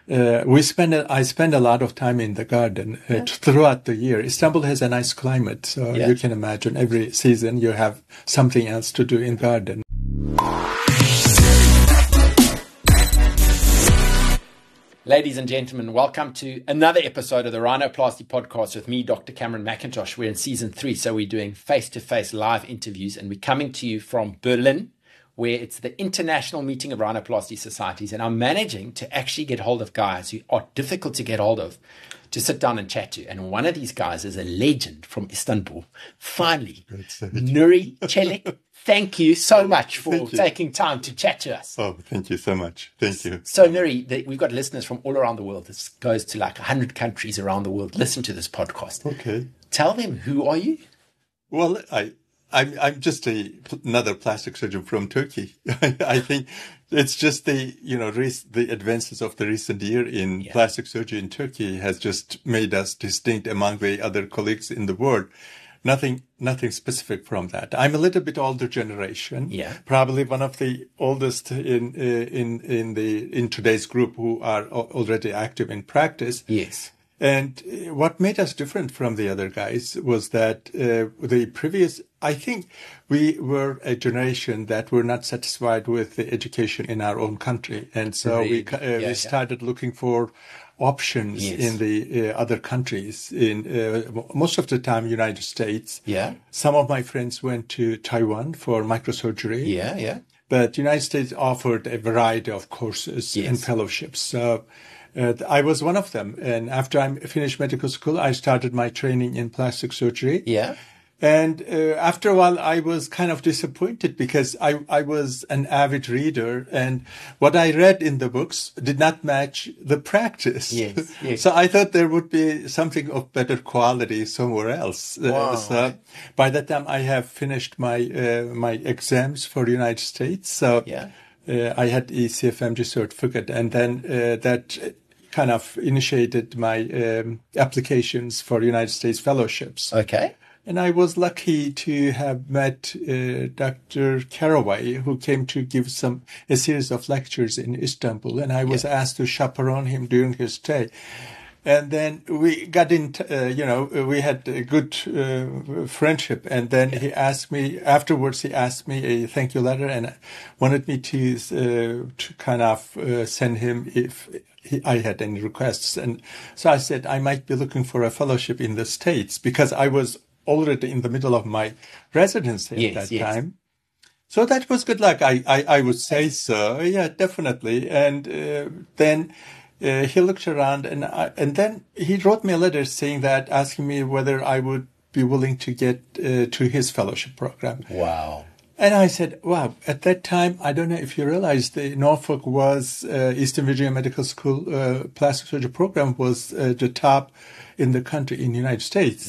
I spend a lot of time in the garden throughout the year. Istanbul has a nice climate, so you can imagine every season you have something else to do in garden. Ladies and gentlemen, welcome to another episode of the Rhinoplasty Podcast with me, Dr. Cameron McIntosh. We're in season 3, so we're doing face-to-face live interviews, and we're coming to you from Berlin, where it's the International Meeting of Rhinoplasty Societies, and I'm managing to actually get hold of guys who are difficult to get hold of to sit down and chat to. And one of these guys is a legend from Istanbul. Finally, Nuri Çelik. Thank you so much for taking time to chat to us. Oh, thank you so much. Thank you. So, Nuri, we've got listeners from all around the world. This goes to like 100 countries around the world. Listen to this podcast. Okay. Tell them, who are you? Well, I'm just another plastic surgeon from Turkey. I think it's just the advances of the recent year in plastic surgery in Turkey has just made us distinct among the other colleagues in the world. Nothing specific from that. I'm a little bit older generation. Yeah. Probably one of the oldest in today's group who are already active in practice. Yes. And what made us different from the other guys was that I think we were a generation that were not satisfied with the education in our own country. And so we started looking for options in the other countries, in most of the time United States. Yeah. Some of my friends went to Taiwan for microsurgery. Yeah, yeah. But United States offered a variety of courses and fellowships. So I was one of them. And after I finished medical school, I started my training in plastic surgery. Yeah. And after a while, I was kind of disappointed because I was an avid reader, and what I read in the books did not match the practice. Yes, yes. So I thought there would be something of better quality somewhere else. Wow. So by that time, I have finished my exams for the United States. So I had ECFMG certificate, and then that kind of initiated my applications for United States fellowships. Okay. And I was lucky to have met Dr. Caraway, who came to give a series of lectures in Istanbul, and I was asked to chaperone him during his stay. And then we got we had a good friendship. And then he asked me a thank you letter and wanted me to kind of send him if I had any requests. And so I said I might be looking for a fellowship in the States because I was already in the middle of my residency at that time. So that was good luck. I would say so. Yeah, definitely. And then he looked around and then he wrote me a letter asking me whether I would be willing to get to his fellowship program. Wow. And I said, wow, at that time, I don't know if you realize the Norfolk was Eastern Virginia Medical School plastic surgery program was the top in the country in the United States.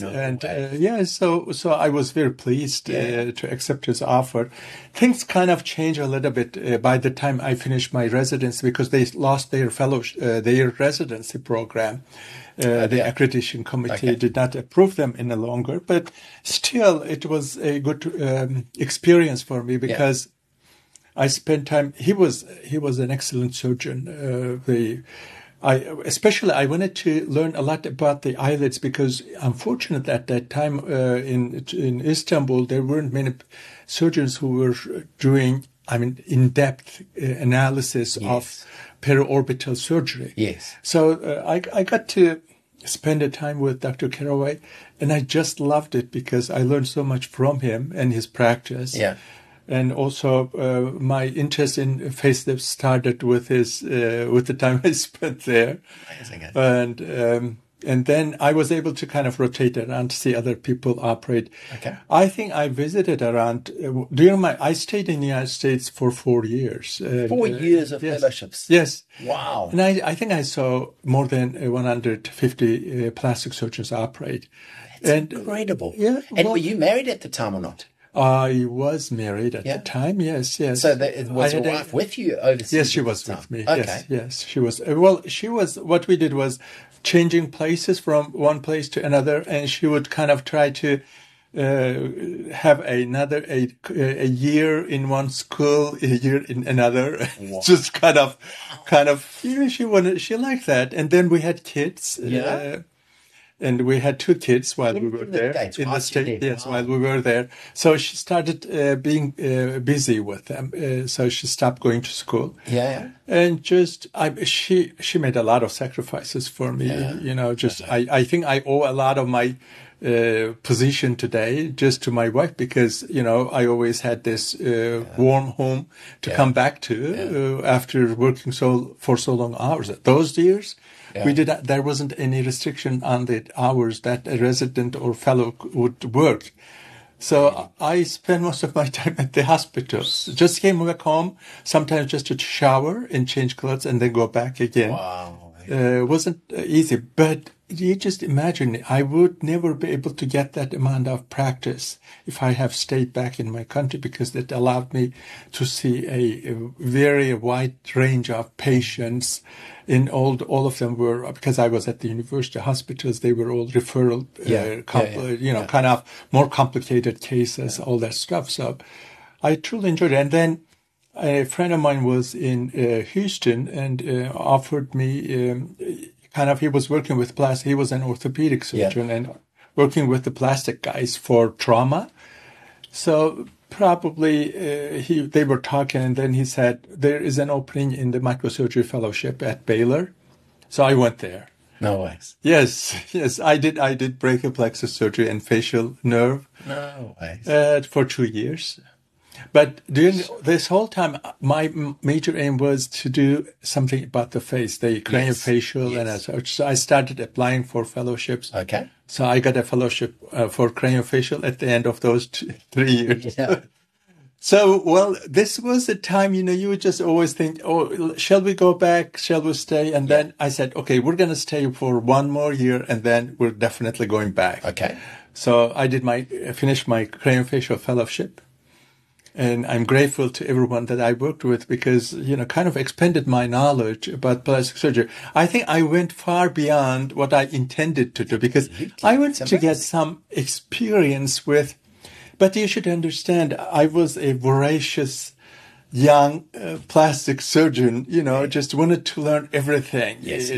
So I was very pleased to accept his offer. Things kind of changed a little bit by the time I finished my residency because they lost their their residency program. The accreditation committee did not approve them any longer, but still it was a good experience for me because I spent time. He was an excellent surgeon. I wanted to learn a lot about the eyelids because, unfortunately, at that time in Istanbul, there weren't many surgeons who were doing, in-depth analysis of periorbital surgery. Yes. So I got to spend a time with Dr. Caraway, and I just loved it because I learned so much from him and his practice. Yeah. And also, my interest in facelifts started with the time I spent there. Amazing. And then I was able to kind of rotate around to see other people operate. Okay. I think I visited around, I stayed in the United States for 4 years. 4 years of fellowships. Yes. Wow. And I think I saw more than 150 plastic surgeons operate. That's incredible. Yeah. And were you married at the time or not? I was married at the time, yes. So was your wife with you overseas? Yes, she was with me. Okay. Yes, she was. What we did was changing places from one place to another, and she would kind of try to have a year in one school, a year in another. Wow. Just kind of, she liked that. And then we had kids. And we had 2 kids while we were there. In the States, yes, while we were there. So she started being busy with them. So she stopped going to school. Yeah. And she made a lot of sacrifices for me. I think I owe a lot of my position today just to my wife, because I always had this warm home to come back to after working for so long hours. Those years, there wasn't any restriction on the hours that a resident or fellow would work. So I spent most of my time at the hospital. Just came back home, sometimes just to shower and change clothes and then go back again. Wow. It wasn't easy, but you just imagine I would never be able to get that amount of practice if I have stayed back in my country, because it allowed me to see a very wide range of patients. In all of them were, because I was at the university hospitals, they were all referral, kind of more complicated cases, all that stuff. So I truly enjoyed it. And then a friend of mine was in Houston and offered me, he was working with plastic. He was an orthopedic surgeon and working with the plastic guys for trauma. So probably they were talking, and then he said, there is an opening in the microsurgery fellowship at Baylor. So I went there. No ways. Yes. I did brachial plexus surgery and facial nerve. No ways. For 2 years. But during this whole time, my major aim was to do something about the face, the craniofacial and such. So I started applying for fellowships. Okay. So I got a fellowship for craniofacial at the end of those 3 years. Yeah. So, this was the time, you would just always think, shall we go back? Shall we stay? And then I said, okay, we're going to stay for 1 more year, and then we're definitely going back. Okay. So I finished my craniofacial fellowship. And I'm grateful to everyone that I worked with, because, kind of expanded my knowledge about plastic surgery. I think I went far beyond what I intended to do, because I went to get some experience with, but you should understand, I was a voracious young plastic surgeon, just wanted to learn everything.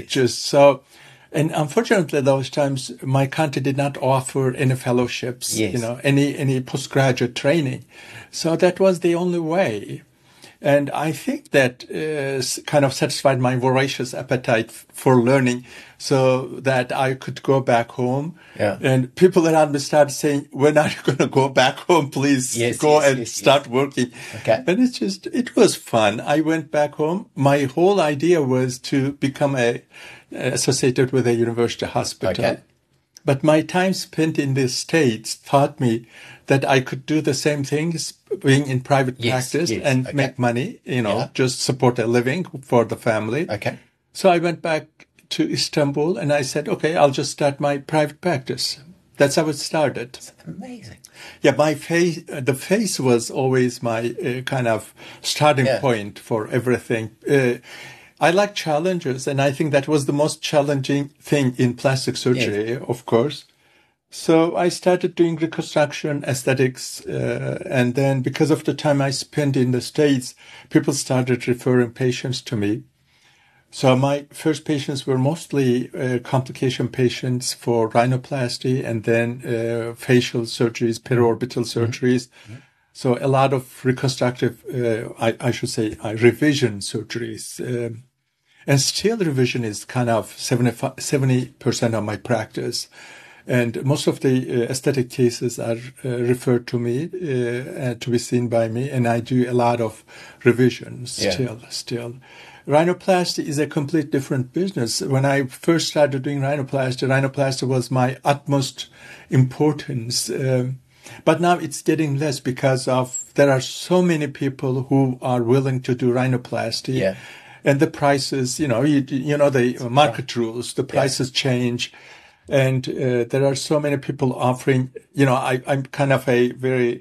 And unfortunately, those times, my country did not offer any fellowships, any postgraduate training. So that was the only way. And I think that kind of satisfied my voracious appetite for learning, so that I could go back home. Yeah. And people around me started saying, when are you going to go back home? Please start working. Okay. And it was fun. I went back home. My whole idea was to become associated with a university hospital. Okay. But my time spent in the States taught me that I could do the same things being in private practice and make money, just support a living for the family. Okay. So I went back to Istanbul and I said, okay, I'll just start my private practice. That's how it started. That's amazing. Yeah, the face was always my kind of starting point for everything. I like challenges, and I think that was the most challenging thing in plastic surgery, of course. So I started doing reconstruction, aesthetics, and then because of the time I spent in the States, people started referring patients to me. So my first patients were mostly complication patients for rhinoplasty and then facial surgeries, periorbital surgeries. Mm-hmm. So a lot of reconstructive, I should say, revision surgeries. And still revision is kind of 70% of my practice. And most of the aesthetic cases are referred to me, to be seen by me. And I do a lot of revisions still. Rhinoplasty is a complete different business. When I first started doing rhinoplasty was my utmost importance. But now it's getting less because there are so many people who are willing to do rhinoplasty. Yeah. And the prices, the market rules, the prices change. And there are so many people offering, I'm kind of a very,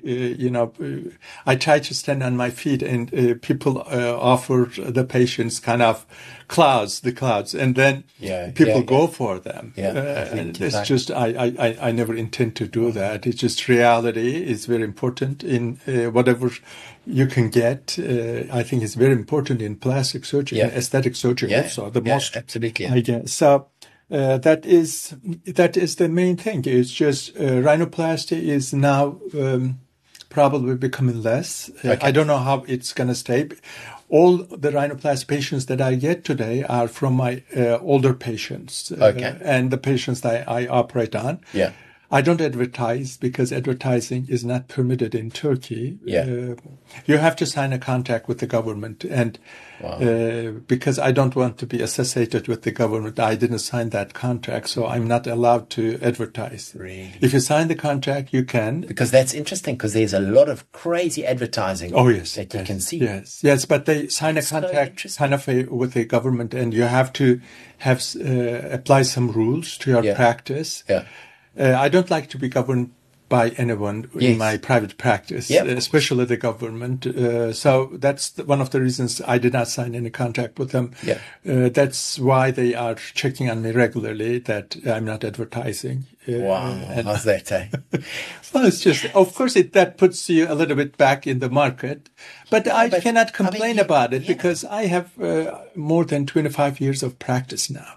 I try to stand on my feet, and people offer the patients kind of the clouds, and then people go for them. And it's just, I never intend to do that. It's just reality is very important in whatever you can get. I think it's very important in plastic surgery and aesthetic surgery also. The most, absolutely. I guess. So, that is the main thing. It's just rhinoplasty is now probably becoming less. I don't know how it's going to stay. All the rhinoplasty patients that I get today are from my older patients and the patients that I operate on. Yeah. I don't advertise because advertising is not permitted in Turkey. You have to sign a contract with the government, and because I don't want to be associated with the government, I didn't sign that contract, so I'm not allowed to advertise. Really? If you sign the contract, you can. Because that's interesting, because there's a lot of crazy advertising that you can see. Yes, but they sign a contract kind of with the government, and you have to have apply some rules to your practice. I don't like to be governed by anyone in my private practice, especially the government. So that's one of the reasons I did not sign any contract with them. That's why they are checking on me regularly that I'm not advertising. How's that, eh? Well, it's just, of course, that puts you a little bit back in the market. But I cannot complain about it because I have more than 25 years of practice now.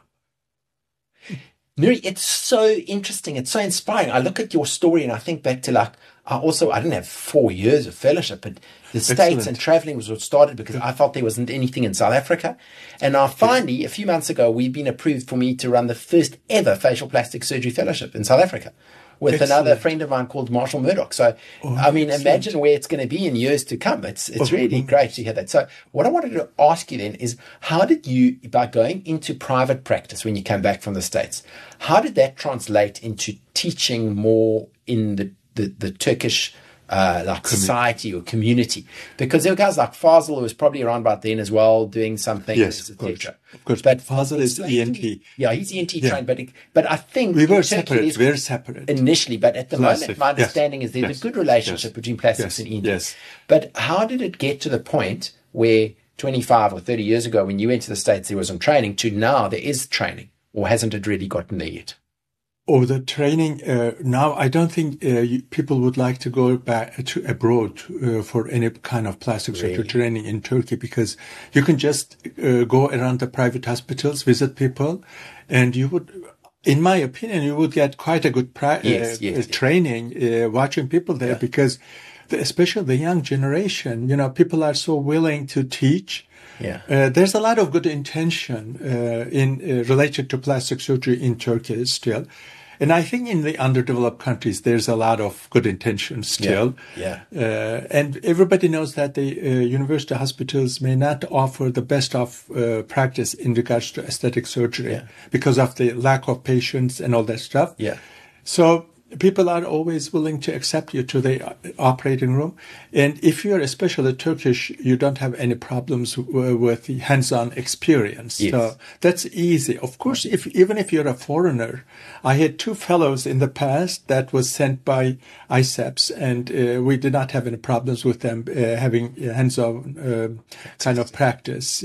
Nuri, it's so interesting. It's so inspiring. I look at your story and I think back to I didn't have 4 years of fellowship, but the States and traveling was what started because I felt there wasn't anything in South Africa. And now finally, a few months ago, we've been approved for me to run the first ever facial plastic surgery fellowship in South Africa with another friend of mine called Marshall Murdoch. So, imagine where it's going to be in years to come. It's really great to hear that. So what I wanted to ask you then is, how did you, by going into private practice when you came back from the States, how did that translate into teaching more in the Turkish society or community? Because there were guys like Fazil, who was probably around about then as well, doing something. Yes, of course. But Fazil is ENT. Yeah, he's ENT trained, but I think we were separate initially. But at the moment, my understanding is there's a good relationship between plastics and ENT. Yes. But how did it get to the point where 25 or 30 years ago, when you went to the States, there wasn't training, to now there is training, or hasn't it really gotten there yet? The training, now I don't think people would like to go back to abroad for any kind of plastic surgery training in Turkey, because you can just go around the private hospitals, visit people, and you would, in my opinion, you would get quite a good training watching people there, because especially the young generation, people are so willing to teach. There's a lot of good intention related to plastic surgery in Turkey still. And I think in the underdeveloped countries, there's a lot of good intention still. And everybody knows that the university hospitals may not offer the best of practice in regards to aesthetic surgery because of the lack of patients and all that stuff. So people are always willing to accept you to the operating room. And if you're especially Turkish, you don't have any problems with the hands-on experience. So that's easy. Of course, even if you're a foreigner, I had 2 fellows in the past that was sent by ISEPS, and we did not have any problems with them having hands-on kind of practice.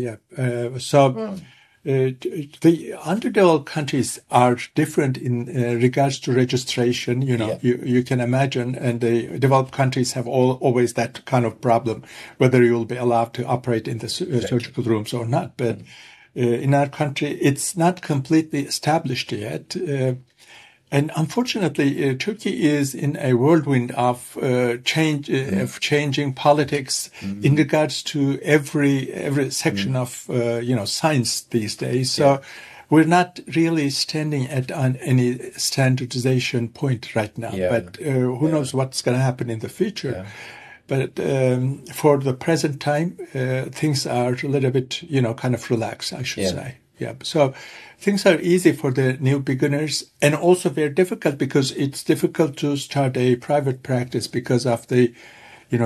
The underdeveloped countries are different in regards to registration. You can imagine, and the developed countries have always that kind of problem, whether you will be allowed to operate in the surgical rooms or not. But in our country, it's not completely established yet. And unfortunately, Turkey is in a whirlwind of changing politics in regards to every section of science these days. So we're not really standing at any standardization point right now. But who knows what's going to happen in the future? But for the present time, things are a little bit, kind of relaxed, I should say. So things are easy for the new beginners, and also very difficult because it's difficult to start a private practice because of the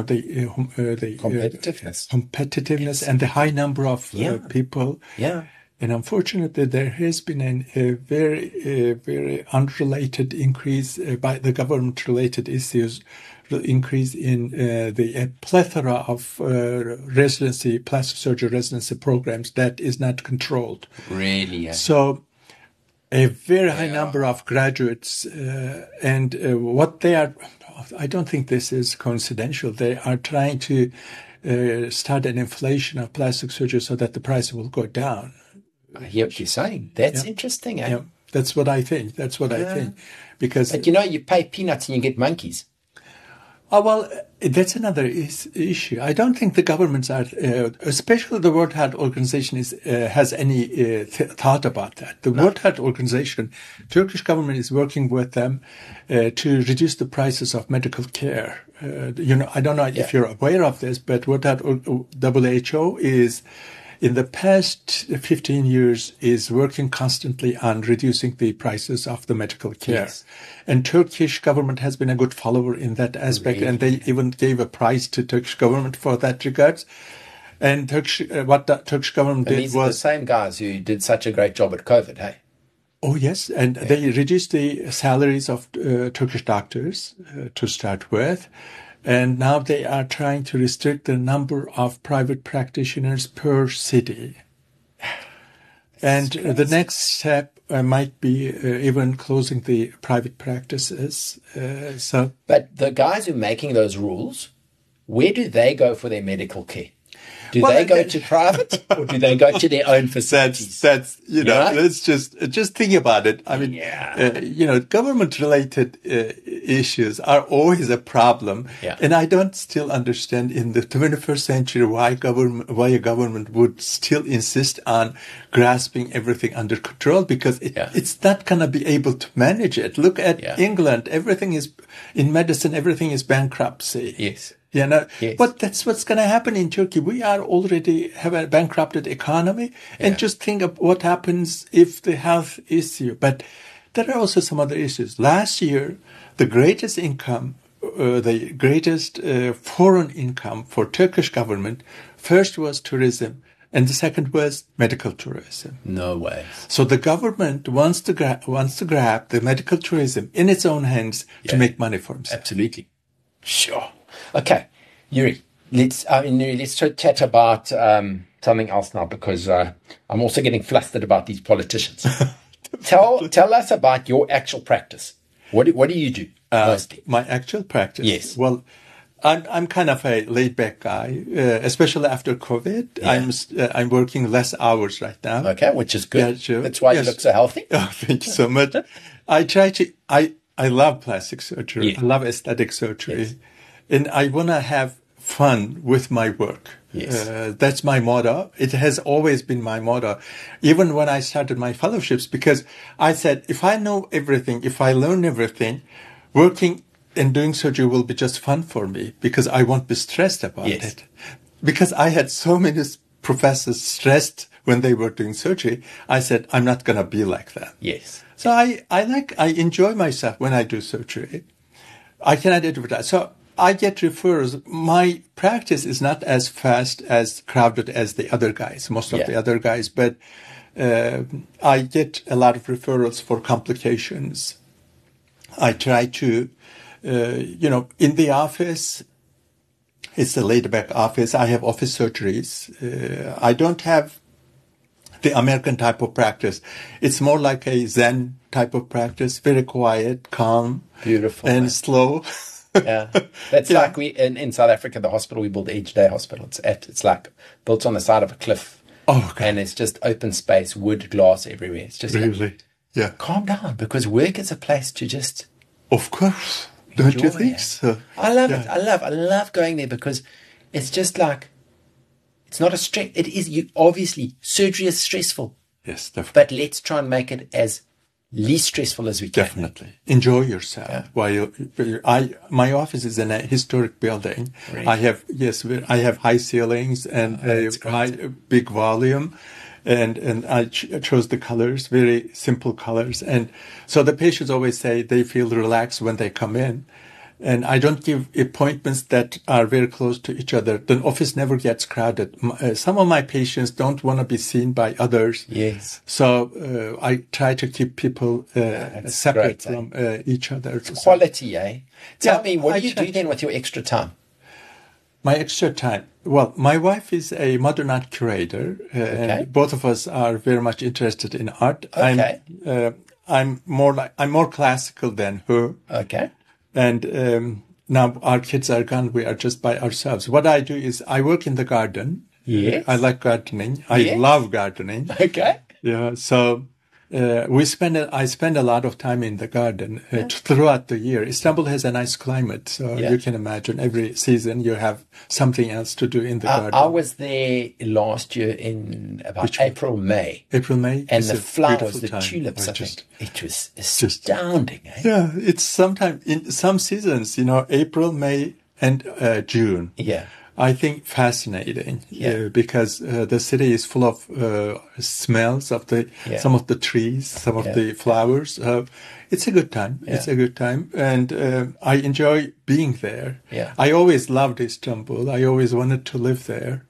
competitiveness and the high number of people. And unfortunately, there has been a very unrelated increase by the government-related issues, increase in the plethora of plastic surgery residency programs that is not controlled. Really? Yeah. So a very high number of graduates, and what they are, I don't think this is coincidental. They are trying to start an inflation of plastic surgery so that the price will go down. I hear what you're saying. That's interesting, eh? Yeah, that's what I think. That's what I think. Because, but you pay peanuts and you get monkeys. Oh, well, that's another issue. I don't think the governments are, especially the World Health Organization, has any thought about that. The World Health Organization, Turkish government is working with them to reduce the prices of medical care. I don't know if you're aware of this, but World Health WHO is, in the past 15 years, is working constantly on reducing the prices of the medical care. Yes. And Turkish government has been a good follower in that aspect, and they even gave a prize to Turkish government for that regards. And what the Turkish government did these was... These are the same guys who did such a great job at COVID, hey? Oh, yes. And they reduced the salaries of Turkish doctors to start with. And now they are trying to restrict the number of private practitioners per city. And the next step might be even closing the private practices. But the guys who are making those rules, where do they go for their medical care? Do they go to private or do they go to their own facilities? That's let's just think about it. I mean, government-related issues are always a problem. Yeah. And I don't still understand in the 21st century why a government would still insist on grasping everything under control, because it's not going to be able to manage it. Look at England. Everything is, in medicine, everything is bankruptcy. Yes. Yes. But that's what's going to happen in Turkey. We already have a bankrupted economy, and just think of what happens if the health issue. But there are also some other issues. Last year, the greatest income, foreign income for Turkish government, first was tourism, and the second was medical tourism. No way. So the government wants to grab the medical tourism in its own hands to make money for itself. Absolutely. Sure. Okay, Yuri, let's chat about something else now, because I'm also getting flustered about these politicians. Tell us about your actual practice. What do you do mostly? My actual practice? Yes. Well, I'm kind of a laid-back guy, especially after COVID. Yeah. I'm working less hours right now. Okay, which is good. Yeah, sure. That's why you look so healthy. Oh, thank you so much. I love plastic surgery. Yeah. I love aesthetic surgery. Yes. And I want to have fun with my work. Yes. That's my motto. It has always been my motto, even when I started my fellowships, because I said, if I know everything, if I learn everything, working and doing surgery will be just fun for me, because I won't be stressed about it. Because I had so many professors stressed when they were doing surgery, I said, I'm not going to be like that. Yes. So I enjoy myself when I do surgery. I cannot advertise. So I get referrals. My practice is not as fast, as crowded as the other guys, most of the other guys, but I get a lot of referrals for complications. I try to, in the office, it's a laid-back office. I have office surgeries. I don't have the American type of practice. It's more like a Zen type of practice, very quiet, calm, beautiful, and slow. Yeah, that's like in South Africa, the hospital we built, Age Day Hospital. It's like built on the side of a cliff. Oh, okay. And it's just open space, wood, glass everywhere. It's just really, calm down, because work is a place to just. Of course, don't you think so? I love it. I love going there, because it's just like, it's not a stress. It is obviously surgery is stressful. Yes, definitely. But let's try and make it as least stressful as we can. Definitely. Enjoy yourself. Yeah. While my office is in a historic building. Right. I have high ceilings and a high, big volume, and I chose the colors, very simple colors. And so the patients always say they feel relaxed when they come in. And I don't give appointments that are very close to each other. The office never gets crowded. Some of my patients don't want to be seen by others. Yes. So I try to keep people separate from each other. Quality, eh? Tell me, what do you do then with your extra time? My extra time. Well, my wife is a modern art curator, and both of us are very much interested in art. Okay. I'm more classical than her. Okay. And now our kids are gone. We are just by ourselves. What I do is I work in the garden. Yes. I like gardening. I love gardening. Okay. Yeah. So I spend a lot of time in the garden throughout the year. Istanbul has a nice climate, so you can imagine every season you have something else to do in the garden. I was there last year in about April, May. And the flowers, the tulips, it was astounding. Yeah, it's sometimes in some seasons, April, May, and June. Yeah. I think fascinating because the city is full of smells of some of the trees, some of the flowers. It's a good time. Yeah. It's a good time. And I enjoy being there. Yeah. I always loved Istanbul. I always wanted to live there.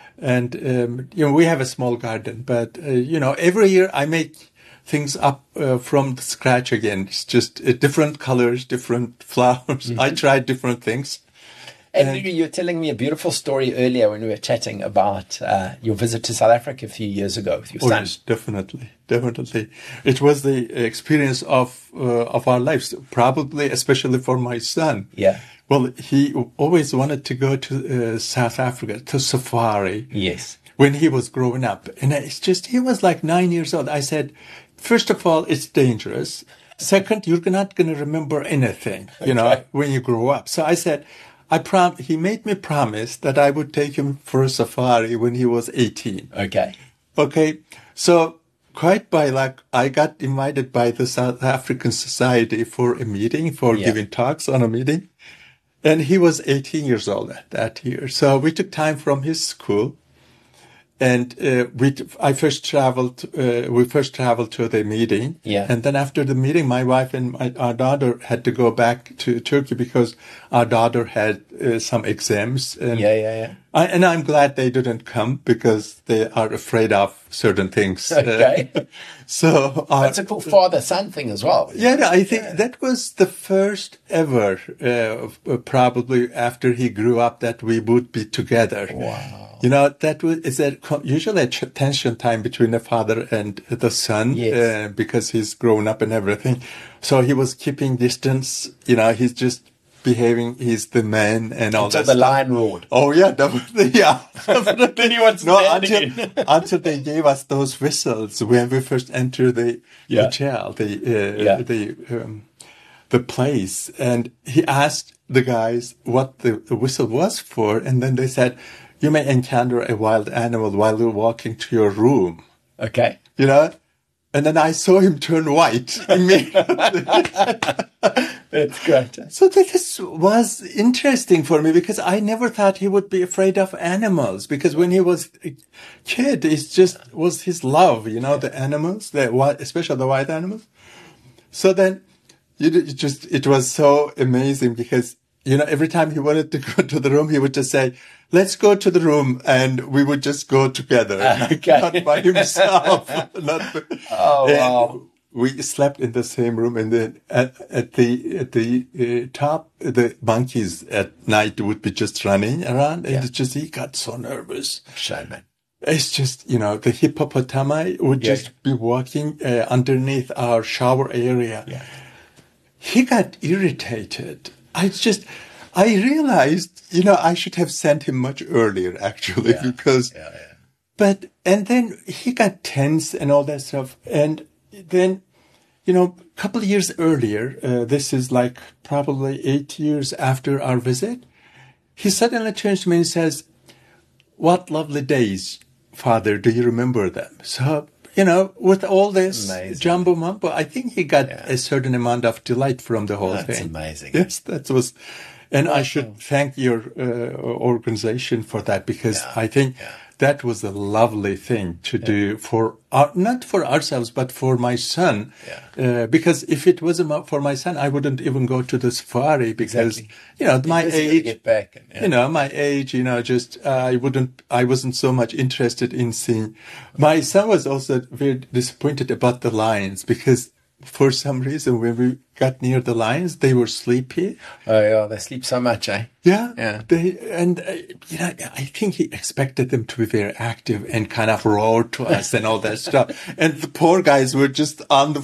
And, we have a small garden, but, every year I make things up from scratch again. It's just different colors, different flowers. Mm-hmm. I tried different things. And you were telling me a beautiful story earlier when we were chatting about your visit to South Africa a few years ago with your son. Yes, definitely. It was the experience of our lives, probably especially for my son. Yeah. Well, he always wanted to go to South Africa, to safari. Yes. When he was growing up. And he was like 9 years old. I said, first of all, it's dangerous. Second, you're not going to remember anything, when you grow up. So I said, he made me promise that I would take him for a safari when he was 18. Okay. So quite by luck, I got invited by the South African Society for a meeting, for giving talks on a meeting. And he was 18 years old that year. So we took time from his school. And we first traveled to the meeting. Yeah. And then after the meeting, my wife and our daughter had to go back to Turkey because our daughter had some exams. And and I'm glad they didn't come because they are afraid of certain things. Okay. So that's a cool father-son thing as well. Yeah, I think that was the first ever, probably after he grew up, that we would be together. Wow. Is usually a tension time between the father and the son, because he's grown up and everything. So he was keeping distance. He's just behaving. He's the man and all that. Until the lion roared. Oh yeah, definitely. Yeah, Then he wants until they gave us those whistles when we first entered the hotel, the place, and he asked the guys what the whistle was for, and then they said, you may encounter a wild animal while you're walking to your room. Okay. And then I saw him turn white immediately. That's great. So this was interesting for me because I never thought he would be afraid of animals, because when he was a kid, it was his love, the animals, especially the wild animals. So then it was so amazing because, every time he wanted to go to the room, he would just say, let's go to the room, and we would just go together, not by himself. Wow! We slept in the same room, and then at the top, the monkeys at night would be just running around, and he got so nervous. Shame, man. It's just, the hippopotami would just be walking underneath our shower area. Yeah. He got irritated. I realized, I should have sent him much earlier, actually, because, and then he got tense and all that stuff. And then, a couple of years earlier, this is like probably 8 years after our visit, he suddenly turns to me and says, what lovely days, Father, do you remember them? So, with all this jumbo mumbo, I think he got a certain amount of delight from the whole thing. That's amazing. Yes, that was, and I should thank your organization for that, because I think that was a lovely thing to do for not for ourselves, but for my son. Because if it wasn't for my son, I wouldn't even go to the safari because, my age, get back and, my age, just, I wasn't so much interested in seeing. My son was also very disappointed about the lions because for some reason, when we got near the lions, they were sleepy. Oh, yeah, they sleep so much, eh? Yeah. Yeah. I think he expected them to be very active and kind of roar to us and all that stuff. And the poor guys were just on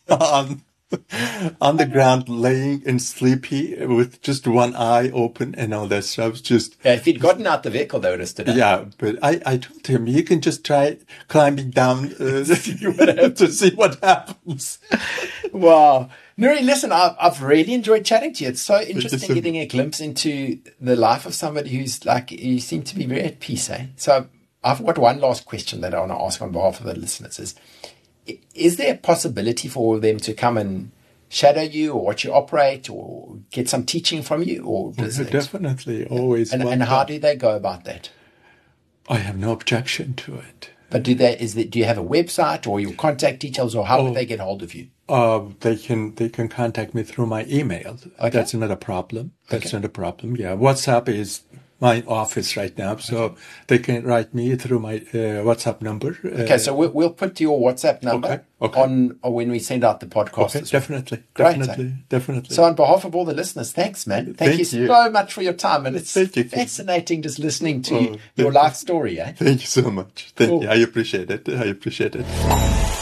the ground, laying and sleepy with just one eye open and all that stuff. If he'd gotten out the vehicle, they would have stood up. Yeah, but I told him, you can just try climbing down to see what happens. Wow. Nuri, listen, I've really enjoyed chatting to you. It's so interesting getting a glimpse into the life of somebody who's you seem to be very at peace, eh? So I've got one last question that I want to ask on behalf of the listeners is there a possibility for them to come and shadow you or watch you operate or get some teaching from you? Or definitely, always. And how do they go about that? I have no objection to it. But do you have a website or your contact details, or how would they get hold of you? They can contact me through my email. Okay. That's not a problem. Not a problem. Yeah, WhatsApp is my office right now, so they can write me through my WhatsApp number. Okay, so we'll put your WhatsApp number on when we send out the podcast. Okay, definitely. Great, definitely. So on behalf of all the listeners, thanks, man. Thank you so much for your time, and it's fascinating just listening to your life story. Eh? Thank you so much. Thank you. I appreciate it.